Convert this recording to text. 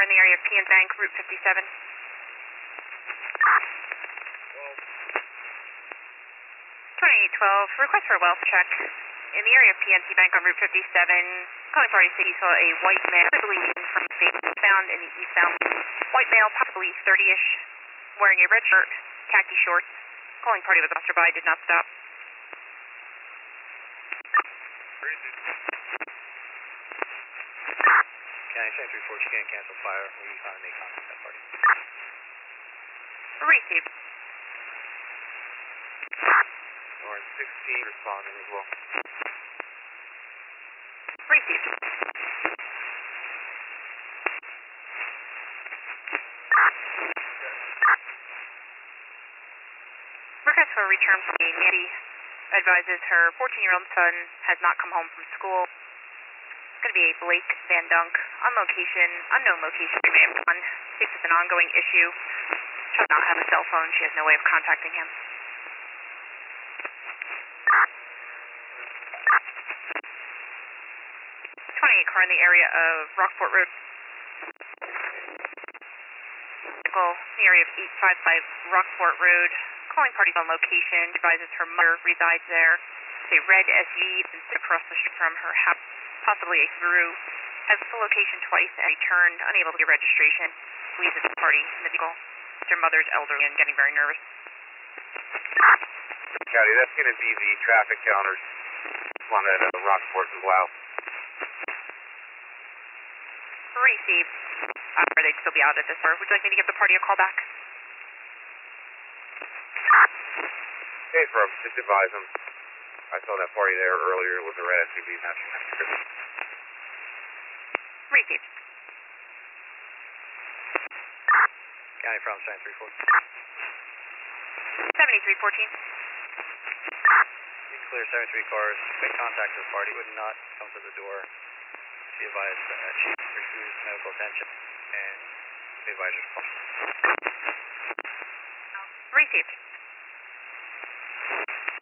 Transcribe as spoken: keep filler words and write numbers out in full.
in the area of P N Bank, Route fifty-seven. twenty-eight twelve, request for a wealth check. In the area of P N C Bank on Route fifty-seven, calling party city saw a white male, possibly from eastbound in the eastbound. White male, possibly thirty-ish, wearing a red shirt, khaki shorts. Calling party was passerby, did not stop. County seven three four, you can't cancel fire. We found make contact with that party. Received. Orange sixteen responding as well. Received. Request for a return from Nancy advises her fourteen-year-old son has not come home from school. It's going to be a Blake Van Dunk on location, unknown location she may have gone. This is an ongoing issue. She does not have a cell phone. She has no way of contacting him. twenty-eight car in the area of Rockport Road. Vehicle in the area of eight five five Rockport Road. Calling parties on location. Advises her mother resides there. It's a red S U V that's been across the street from her house, possibly a Subaru. Has the location twice and returned, unable to get registration. Leaves the party in the vehicle. Her mother's elderly and getting very nervous. County, that's going to be the traffic counters. One at uh, Rockport and Blau. Received. Uh, or they'd still be out at this hour. Would you like me to give the party a call back? Hey, from just advise them. I saw that party there earlier with the red S U V matching that description. Received. County from seven three four. seventy-three fourteen. You can clear seven three cars. Make contact with the party. Would not come to the door. Be advised that she refused medical attention and the advisor's call. Received.